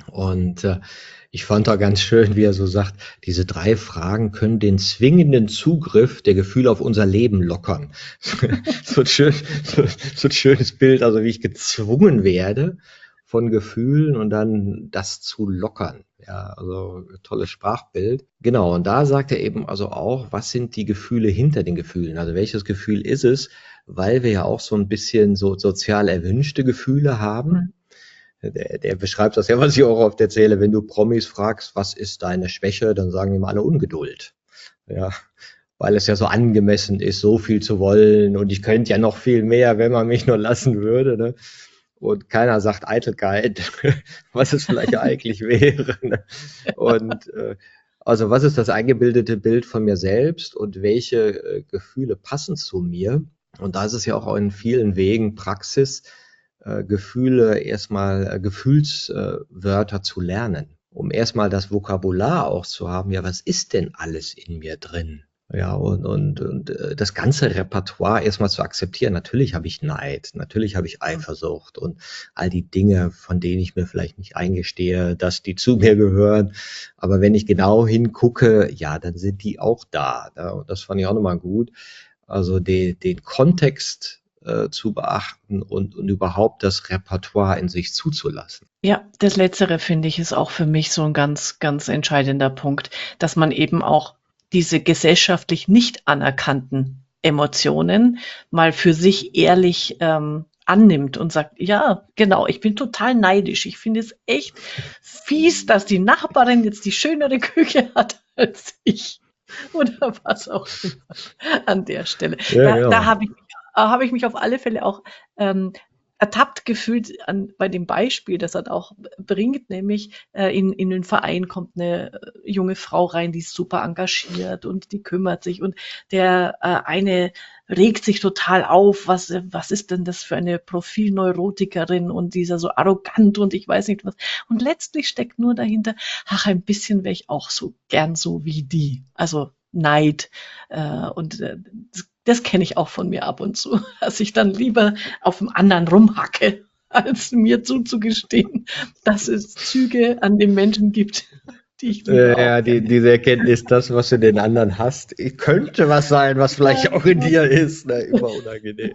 Und äh, ich fand auch ganz schön, wie er so sagt, diese drei Fragen können den zwingenden Zugriff der Gefühle auf unser Leben lockern. So ein schön, so, so ein schönes Bild, also wie ich gezwungen werde von Gefühlen und dann das zu lockern. Ja, also tolles Sprachbild. Genau, und da sagt er eben also auch, was sind die Gefühle hinter den Gefühlen? Also welches Gefühl ist es? Weil wir ja auch so ein bisschen so sozial erwünschte Gefühle haben. Mhm. Der, der beschreibt das ja, was ich auch oft erzähle. Wenn du Promis fragst, was ist deine Schwäche, dann sagen die immer alle Ungeduld. Ja, weil es ja so angemessen ist, so viel zu wollen und ich könnte ja noch viel mehr, wenn man mich nur lassen würde. Ne? Und keiner sagt Eitelkeit, was es vielleicht eigentlich wäre. Ne? Und äh, also was ist das eingebildete Bild von mir selbst und welche äh, Gefühle passen zu mir? Und da ist es ja auch in vielen Wegen Praxis, äh, Gefühle erstmal, äh, Gefühlswörter äh, zu lernen, um erstmal das Vokabular auch zu haben, ja, was ist denn alles in mir drin? Ja, und, und, und äh, das ganze Repertoire erstmal zu akzeptieren. Natürlich habe ich Neid, natürlich habe ich Eifersucht und all die Dinge, von denen ich mir vielleicht nicht eingestehe, dass die zu mir gehören. Aber wenn ich genau hingucke, ja, dann sind die auch da. Ja, und das fand ich auch nochmal gut. Also den, den Kontext äh, zu beachten und, und überhaupt das Repertoire in sich zuzulassen. Ja, das Letztere finde ich ist auch für mich so ein ganz, ganz entscheidender Punkt, dass man eben auch diese gesellschaftlich nicht anerkannten Emotionen mal für sich ehrlich ähm, annimmt und sagt, ja, genau, ich bin total neidisch. Ich finde es echt fies, dass die Nachbarin jetzt die schönere Küche hat als ich. Oder was auch immer an der Stelle. Ja, Da, da genau. habe ich, habe ich mich auf alle Fälle auch ähm, ertappt gefühlt an, bei dem Beispiel, das er auch bringt, nämlich äh, in, in den Verein kommt eine äh, junge Frau rein, die ist super engagiert und die kümmert sich und der äh, eine regt sich total auf, was, was ist denn das für eine Profilneurotikerin und dieser so arrogant und ich weiß nicht was. Und letztlich steckt nur dahinter, ach, ein bisschen wäre ich auch so gern so wie die. Also Neid. Äh, und äh, das, das kenne ich auch von mir ab und zu, dass ich dann lieber auf dem anderen rumhacke, als mir zuzugestehen, dass es Züge an dem Menschen gibt, die ich lieber Äh, auch Ja, die, gerne. diese Erkenntnis, das, was du in den anderen hast, könnte was sein, was Ja, vielleicht auch in dir ist. Ne? Immer unangenehm.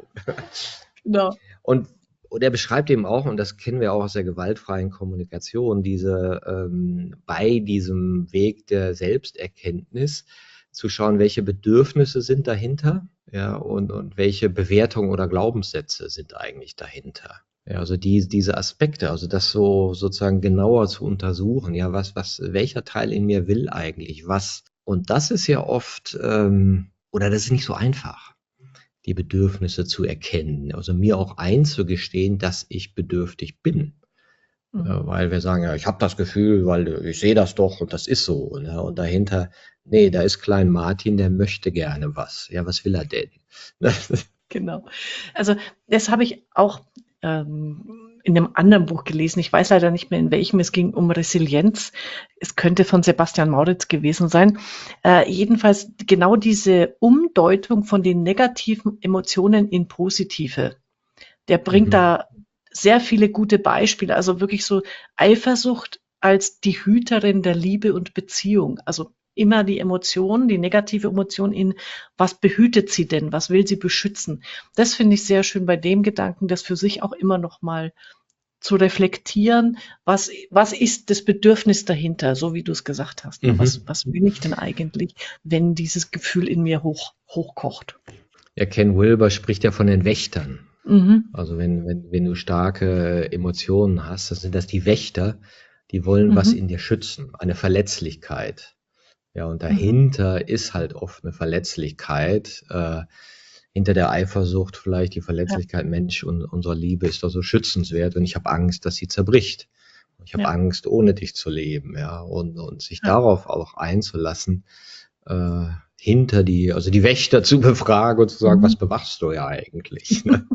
genau. Und, und er beschreibt eben auch, und das kennen wir auch aus der gewaltfreien Kommunikation, diese ähm, bei diesem Weg der Selbsterkenntnis zu schauen, welche Bedürfnisse sind dahinter, ja, und, und welche Bewertungen oder Glaubenssätze sind eigentlich dahinter. Ja, also die, diese Aspekte, also das so sozusagen genauer zu untersuchen, ja, was, was, welcher Teil in mir will eigentlich was? Und das ist ja oft, ähm, oder das ist nicht so einfach, die Bedürfnisse zu erkennen, also mir auch einzugestehen, dass ich bedürftig bin. Mhm. Ja, weil wir sagen, ja, ich habe das Gefühl, weil ich sehe das doch und das ist so. Ne? Und dahinter nee, da ist Klein Martin, der möchte gerne was. Ja, was will er denn? Genau. Also das habe ich auch ähm, in einem anderen Buch gelesen. Ich weiß leider nicht mehr, in welchem. Es ging um Resilienz. Es könnte von Sebastian Mauritz gewesen sein. Äh, jedenfalls genau diese Umdeutung von den negativen Emotionen in positive. Der bringt Mhm. da sehr viele gute Beispiele. Also wirklich so Eifersucht als die Hüterin der Liebe und Beziehung. Also immer die Emotion, die negative Emotion in, was behütet sie denn? Was will sie beschützen? Das finde ich sehr schön bei dem Gedanken, das für sich auch immer noch mal zu reflektieren. Was, was ist das Bedürfnis dahinter? So wie du es gesagt hast. Ne? Was, Mhm. was will ich denn eigentlich, wenn dieses Gefühl in mir hoch, hochkocht? Ja, Ken Wilber spricht ja von den Wächtern. Mhm. Also wenn, wenn, wenn du starke Emotionen hast, dann sind das die Wächter, die wollen was Mhm. in dir schützen, eine Verletzlichkeit. Ja, und Mhm. dahinter ist halt oft eine Verletzlichkeit. Äh, hinter der Eifersucht vielleicht die Ja, Verletzlichkeit, Mensch, und unsere Liebe ist doch so schützenswert und ich habe Angst, dass sie zerbricht. Ich habe ja, Angst, ohne dich zu leben, ja, und, und sich ja. darauf auch einzulassen, äh, hinter die, also die Wächter zu befragen und zu sagen, Mhm. was bewachst du ja eigentlich? Ne?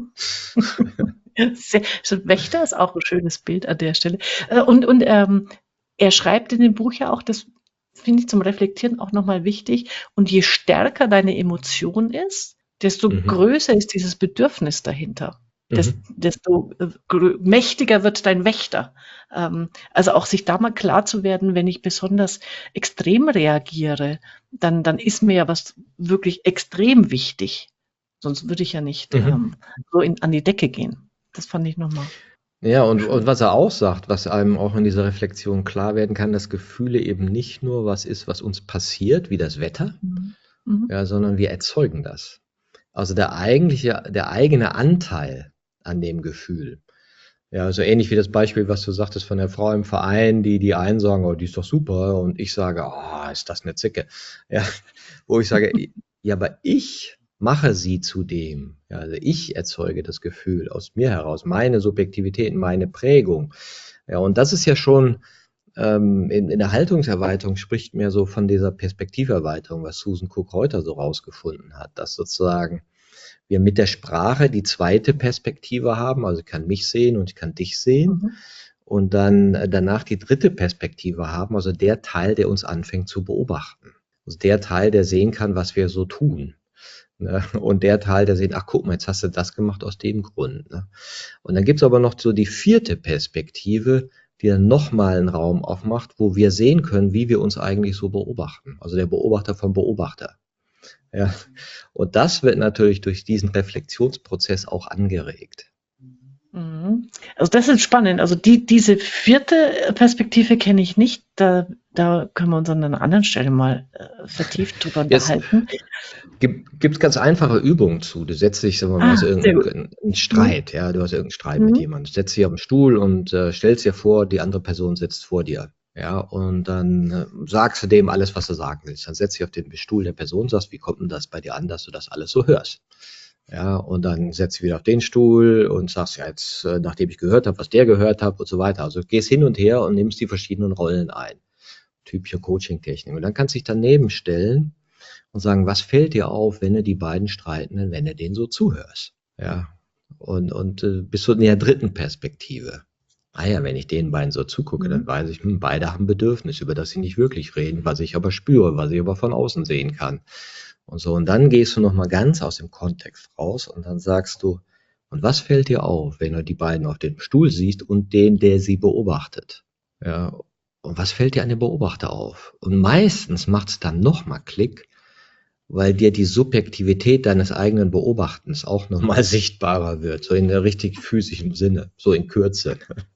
Sehr, so Wächter ist auch ein schönes Bild an der Stelle. Äh, Und, und ähm, er schreibt in dem Buch ja auch, das finde ich zum Reflektieren auch nochmal wichtig. Und je stärker deine Emotion ist, desto Mhm. größer ist dieses Bedürfnis dahinter. Des, Mhm. desto äh, grö- mächtiger wird dein Wächter. Ähm, also auch sich da mal klar zu werden, wenn ich besonders extrem reagiere, dann, dann ist mir ja was wirklich extrem wichtig. Sonst würde ich ja nicht Mhm. ähm, so in, an die Decke gehen. Das fand ich nochmal Ja, und, und schön. was er auch sagt, was einem auch in dieser Reflexion klar werden kann, dass Gefühle eben nicht nur was ist, was uns passiert, wie das Wetter, Mhm. Mhm. ja, sondern wir erzeugen das. Also der eigentliche, der eigene Anteil an dem Gefühl. Ja, so ähnlich wie das Beispiel, was du sagtest von der Frau im Verein, die die einen sagen, oh, die ist doch super, und ich sage, oh, ist das eine Zicke. Ja, wo ich sage, ja, aber ich mache sie zu dem. Ja, also ich erzeuge das Gefühl aus mir heraus, meine Subjektivität, meine Prägung. Ja, und das ist ja schon ähm, in, in der Haltungserweiterung spricht mir so von dieser Perspektiverweiterung, was Susan Cook-Reuter so rausgefunden hat, dass sozusagen wir mit der Sprache die zweite Perspektive haben, also ich kann mich sehen und ich kann dich sehen, Mhm. und dann äh, danach die dritte Perspektive haben, also der Teil, der uns anfängt zu beobachten. Also der Teil, der sehen kann, was wir so tun. Ne? Und der Teil, der sehen, ach guck mal, jetzt hast du das gemacht aus dem Grund. Ne? Und dann gibt's aber noch so die vierte Perspektive, die dann nochmal einen Raum aufmacht, wo wir sehen können, wie wir uns eigentlich so beobachten. Also der Beobachter vom Beobachter. Ja. Und das wird natürlich durch diesen Reflexionsprozess auch angeregt. Mhm. Also das ist spannend. Also die, diese vierte Perspektive kenne ich nicht. Da, da können wir uns an einer anderen Stelle mal äh, vertieft drüber Jetzt unterhalten. gibt es ganz einfache Übungen zu. Du setzt dich, sagen wir mal, Ah, hast sehr gut. irgendeinen einen Mhm. Streit, ja, du hast irgendeinen Streit mit Mhm. jemandem. Du setzt dich auf den Stuhl und äh, stellst dir vor, die andere Person sitzt vor dir. Ja, und dann äh, sagst du dem alles, was du sagen willst. Dann setzt dich auf den Stuhl der Person, sagst, wie kommt denn das bei dir an, dass du das alles so hörst? Ja, und dann setzt du wieder auf den Stuhl und sagst, ja, jetzt, äh, nachdem ich gehört habe, was der gehört hat und so weiter. Also du gehst hin und her und nimmst die verschiedenen Rollen ein. Typische Coaching-Technik. Und dann kannst du dich daneben stellen und sagen, was fällt dir auf, wenn du die beiden Streitenden, wenn du denen so zuhörst? Ja. Und, und äh, bist du in der dritten Perspektive. Ah ja, wenn ich den beiden so zugucke, dann Mhm. weiß ich, hm, beide haben Bedürfnis, über das sie nicht wirklich reden, was ich aber spüre, was ich aber von außen sehen kann. Und so, und dann gehst du nochmal ganz aus dem Kontext raus und dann sagst du, und was fällt dir auf, wenn du die beiden auf dem Stuhl siehst und den, der sie beobachtet? Ja, und was fällt dir an dem Beobachter auf? Und meistens macht es dann nochmal Klick, weil dir die Subjektivität deines eigenen Beobachtens auch nochmal sichtbarer wird, so in der richtig physischen Sinne, so in Kürze.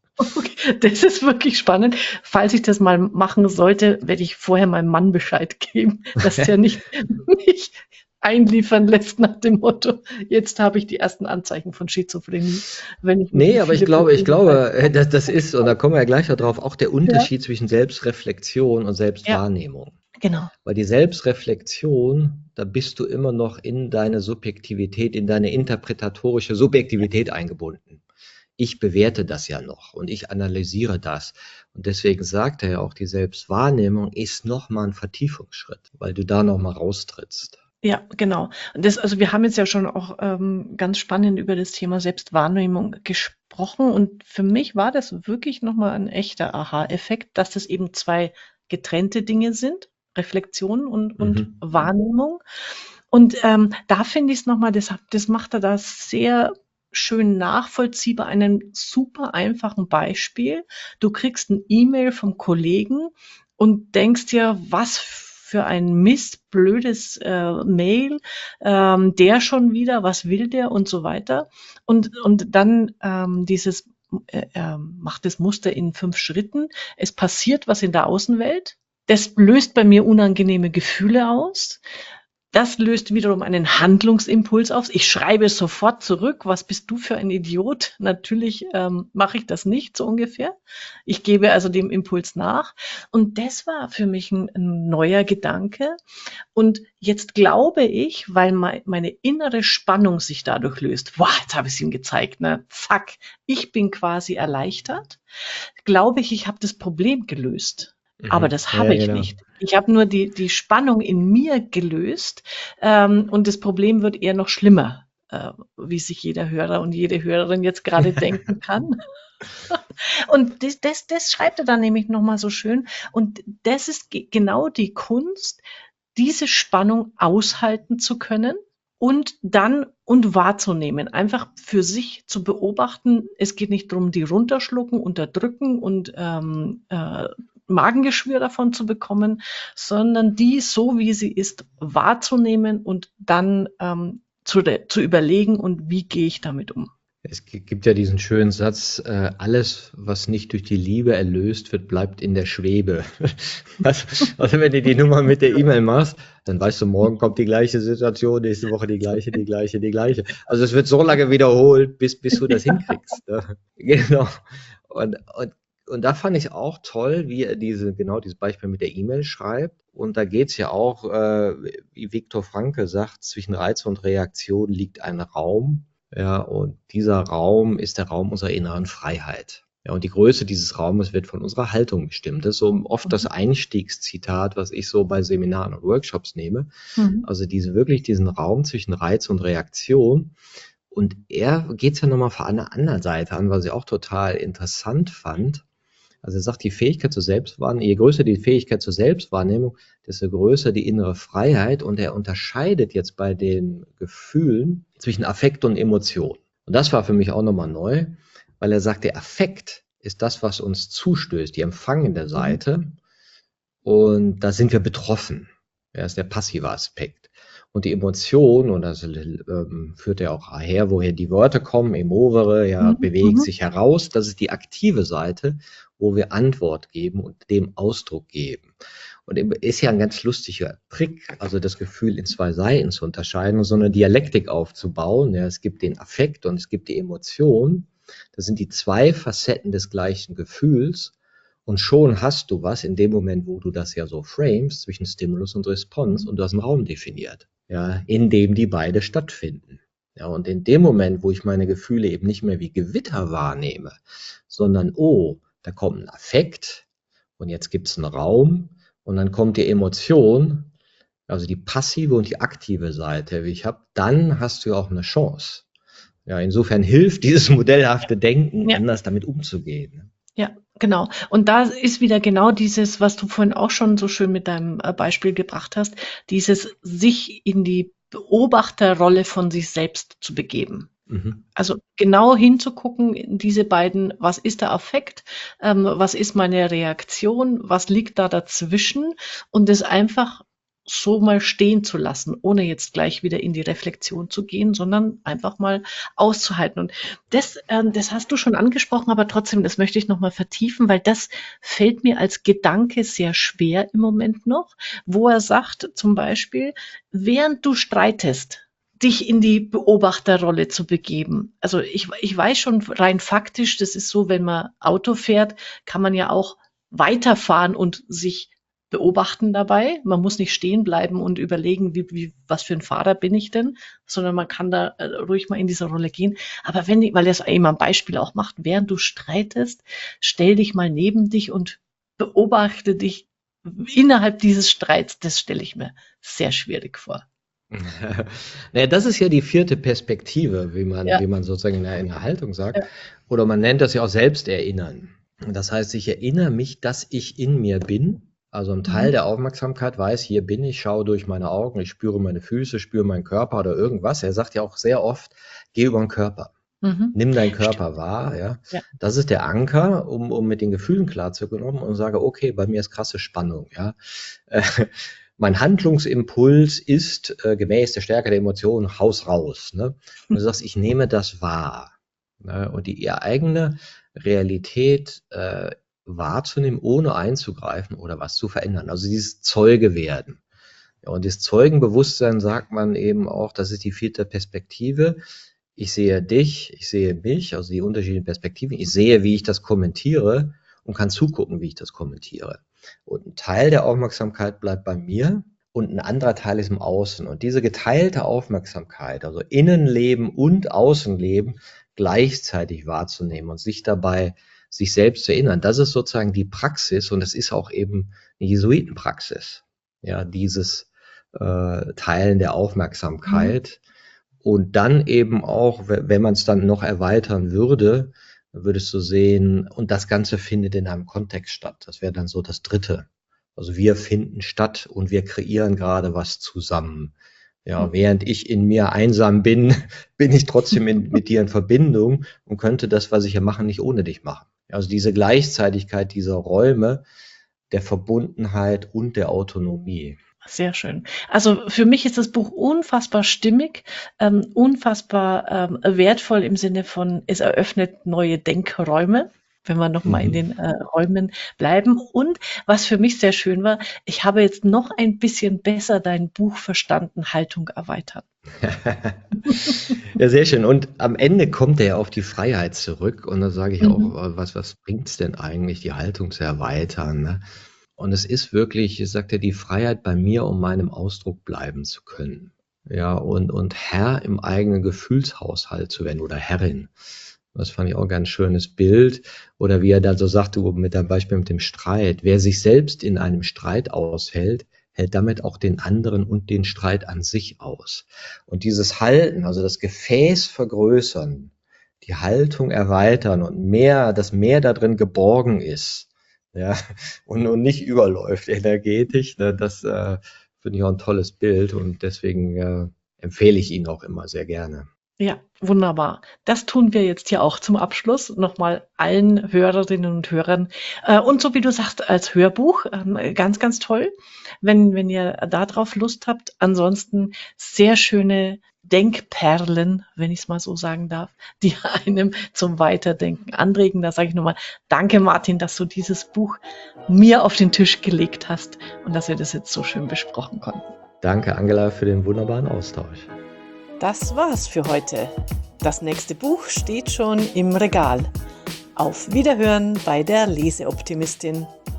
Okay, das ist wirklich spannend. Falls ich das mal machen sollte, werde ich vorher meinem Mann Bescheid geben, dass der nicht mich einliefern lässt nach dem Motto, jetzt habe ich die ersten Anzeichen von Schizophrenie, wenn ich mich in Nee, aber ich viele glaube, ich Personen glaube, äh, reinversetze. das, das ist, und da kommen wir ja gleich noch drauf, auch der Ja, Unterschied zwischen Selbstreflexion und ja, Selbstwahrnehmung. genau. Weil die Selbstreflexion, da bist du immer noch in deine Subjektivität, in deine interpretatorische Subjektivität eingebunden. ich bewerte das ja noch und ich analysiere das. Und deswegen sagt er ja auch, die Selbstwahrnehmung ist nochmal ein Vertiefungsschritt, weil du da nochmal raustrittst. Ja, genau. Und das, also wir haben jetzt ja schon auch ähm, ganz spannend über das Thema Selbstwahrnehmung gesprochen und für mich war das wirklich nochmal ein echter Aha-Effekt, dass das eben zwei getrennte Dinge sind, Reflexion und, und Mhm. Wahrnehmung. Und ähm, da finde ich es nochmal, das, das macht er da sehr schön nachvollziehbar, einen super einfachen Beispiel. Du kriegst ein E-Mail vom Kollegen und denkst dir, was für ein Mist, blödes äh, Mail, ähm, der schon wieder, was will der und so weiter. Und, und dann ähm, dieses, äh, äh, macht das Muster in fünf Schritten. Es passiert was in der Außenwelt. Das löst bei mir unangenehme Gefühle aus. Das löst wiederum einen Handlungsimpuls aus. Ich schreibe sofort zurück, was bist du für ein Idiot? Natürlich ähm, mache ich das nicht, so ungefähr. Ich gebe also dem Impuls nach. Und das war für mich ein, ein neuer Gedanke. Und jetzt glaube ich, weil mei- meine innere Spannung sich dadurch löst, boah, jetzt habe ich es ihm gezeigt, ne? Zack, ich bin quasi erleichtert, glaube ich, ich habe das Problem gelöst. Aber Mhm. das Ja, habe ich genau. nicht. Ich habe nur die, die Spannung in mir gelöst ähm, und das Problem wird eher noch schlimmer, äh, wie sich jeder Hörer und jede Hörerin jetzt gerade denken kann. Und das, das, das schreibt er dann nämlich nochmal so schön. Und das ist ge- genau die Kunst, diese Spannung aushalten zu können und dann und wahrzunehmen, einfach für sich zu beobachten. Es geht nicht darum, die runterschlucken, unterdrücken und ähm, äh, Magengeschwür davon zu bekommen, sondern die so wie sie ist wahrzunehmen und dann ähm, zu, zu überlegen und wie gehe ich damit um. Es gi- gibt ja diesen schönen Satz, äh, alles, was nicht durch die Liebe erlöst wird, bleibt in der Schwebe. Also, also wenn du die Nummer mit der E-Mail machst, dann weißt du, morgen kommt die gleiche Situation, nächste Woche die gleiche, die gleiche, die gleiche. Also es wird so lange wiederholt, bis, bis du das hinkriegst. Ne? Genau. Und, und, und da fand ich auch toll, wie er diese, genau dieses Beispiel mit der E-Mail schreibt. Und da geht's ja auch, äh, wie Viktor Frankl sagt, zwischen Reiz und Reaktion liegt ein Raum. Ja, und dieser Raum ist der Raum unserer inneren Freiheit. Ja, und die Größe dieses Raumes wird von unserer Haltung bestimmt. Das ist so oft das Einstiegszitat, was ich so bei Seminaren und Workshops nehme. Mhm. Also diese wirklich diesen Raum zwischen Reiz und Reaktion. Und er geht es ja nochmal von einer anderen Seite an, was ich auch total interessant fand. Also er sagt, die Fähigkeit zur Selbstwahrnehmung, je größer die Fähigkeit zur Selbstwahrnehmung, desto größer die innere Freiheit. Und er unterscheidet jetzt bei den Gefühlen zwischen Affekt und Emotion. Und das war für mich auch nochmal neu, weil er sagt, der Affekt ist das, was uns zustößt, die empfangende Mhm. Seite. Und da sind wir betroffen. Ja, ist der passive Aspekt. Und die Emotion, und das ähm, führt ja auch her, woher die Wörter kommen, emovere, ja, Mhm. bewegt Mhm. sich heraus. Das ist die aktive Seite, wo wir Antwort geben und dem Ausdruck geben. Und ist ja ein ganz lustiger Trick, also das Gefühl in zwei Seiten zu unterscheiden, so eine Dialektik aufzubauen. Ja, es gibt den Affekt und es gibt die Emotion. Das sind die zwei Facetten des gleichen Gefühls. Und schon hast du was in dem Moment, wo du das ja so framest, zwischen Stimulus und Response, und du hast einen Raum definiert, ja, in dem die beide stattfinden. Ja, und in dem Moment, wo ich meine Gefühle eben nicht mehr wie Gewitter wahrnehme, sondern, oh, da kommt ein Affekt und jetzt gibt's einen Raum und dann kommt die Emotion, also die passive und die aktive Seite, wie ich habe, dann hast du ja auch eine Chance. Ja, insofern hilft dieses modellhafte Denken, Ja. anders damit umzugehen. Ja, genau. Und da ist wieder genau dieses, was du vorhin auch schon so schön mit deinem äh, Beispiel gebracht hast, dieses sich in die Beobachterrolle von sich selbst zu begeben. Mhm. Also genau hinzugucken in diese beiden, was ist der Affekt, ähm, was ist meine Reaktion, was liegt da dazwischen und es einfach so mal stehen zu lassen, ohne jetzt gleich wieder in die Reflexion zu gehen, sondern einfach mal auszuhalten. Und das, ähm, das hast du schon angesprochen, aber trotzdem, das möchte ich noch mal vertiefen, weil das fällt mir als Gedanke sehr schwer im Moment noch, wo er sagt, zum Beispiel, während du streitest, dich in die Beobachterrolle zu begeben. Also ich, ich weiß schon rein faktisch, das ist so, wenn man Auto fährt, kann man ja auch weiterfahren und sich beobachten dabei. Man muss nicht stehen bleiben und überlegen, wie, wie, was für ein Fahrer bin ich denn, sondern man kann da äh, ruhig mal in diese Rolle gehen. Aber wenn, weil er es eben am Beispiel auch macht, während du streitest, stell dich mal neben dich und beobachte dich innerhalb dieses Streits. Das stelle ich mir sehr schwierig vor. Naja, das ist ja die vierte Perspektive, wie man, Ja, wie man sozusagen in der, in der Haltung sagt. ja. Oder man nennt das ja auch Selbsterinnern. Das heißt, ich erinnere mich, dass ich in mir bin. Also ein Teil Mhm. der Aufmerksamkeit weiß, hier bin ich, schaue durch meine Augen, ich spüre meine Füße, spüre meinen Körper oder irgendwas. Er sagt ja auch sehr oft, geh über den Körper. Mhm. Nimm deinen Stimmt. Körper wahr, ja. Ja. Das ist der Anker, um, um mit den Gefühlen klarzukommen und sage, okay, bei mir ist krasse Spannung, ja. Äh, mein Handlungsimpuls ist äh, gemäß der Stärke der Emotionen, Haus raus, ne. Und du sagst, ich nehme das wahr, ne? Und die ihre eigene Realität äh, wahrzunehmen, ohne einzugreifen oder was zu verändern. Also dieses Zeuge werden. Ja, und das Zeugenbewusstsein sagt man eben auch, das ist die vierte Perspektive. Ich sehe dich, ich sehe mich, also die unterschiedlichen Perspektiven. Ich sehe, wie ich das kommentiere und kann zugucken, wie ich das kommentiere. Und ein Teil der Aufmerksamkeit bleibt bei mir und ein anderer Teil ist im Außen. Und diese geteilte Aufmerksamkeit, also Innenleben und Außenleben, gleichzeitig wahrzunehmen und sich dabei, sich selbst zu erinnern, das ist sozusagen die Praxis und es ist auch eben eine Jesuitenpraxis. Ja, dieses äh, Teilen der Mhm. Aufmerksamkeit. Und dann eben auch, wenn man es dann noch erweitern würde, würdest du sehen, und das Ganze findet in einem Kontext statt. Das wäre dann so das Dritte. Also wir finden statt und wir kreieren gerade was zusammen. Ja, Mhm. während ich in mir einsam bin, bin ich trotzdem in, mit dir in Verbindung und könnte das, was ich hier mache, nicht ohne dich machen. Also diese Gleichzeitigkeit dieser Räume, der Verbundenheit und der Autonomie. Sehr schön. Also für mich ist das Buch unfassbar stimmig, ähm, unfassbar ähm, wertvoll im Sinne von, es eröffnet neue Denkräume, wenn wir nochmal in Mhm. den äh, Räumen bleiben. Und was für mich sehr schön war, ich habe jetzt noch ein bisschen besser dein Buch verstanden, Haltung erweitern. Ja, sehr schön. Und am Ende kommt er ja auf die Freiheit zurück. Und da sage ich auch, Mhm. äh, was, was bringt's denn eigentlich, die Haltung zu erweitern? Ne? Und es ist wirklich, ich sagte, die Freiheit bei mir, um meinem Ausdruck bleiben zu können. Ja, und, und Herr im eigenen Gefühlshaushalt zu werden oder Herrin. Das fand ich auch ein ganz schönes Bild. Oder wie er dann so sagte, mit dem Beispiel mit dem Streit. Wer sich selbst in einem Streit aushält, hält damit auch den anderen und den Streit an sich aus. Und dieses Halten, also das Gefäß vergrößern, die Haltung erweitern und mehr, dass mehr da drin geborgen ist, ja, und, und nicht überläuft energetisch, ne, das äh, finde ich auch ein tolles Bild und deswegen äh, empfehle ich ihn auch immer sehr gerne. Ja, wunderbar. Das tun wir jetzt hier auch zum Abschluss. Nochmal allen Hörerinnen und Hörern. Äh, und so wie du sagst, als Hörbuch, ähm, ganz, ganz toll, wenn, wenn ihr darauf Lust habt. Ansonsten sehr schöne Denkperlen, wenn ich es mal so sagen darf, die einem zum Weiterdenken anregen. Da sage ich nochmal, danke Martin, dass du dieses Buch mir auf den Tisch gelegt hast und dass wir das jetzt so schön besprochen konnten. Danke, Angela, für den wunderbaren Austausch. Das war's für heute. Das nächste Buch steht schon im Regal. Auf Wiederhören bei der Leseoptimistin.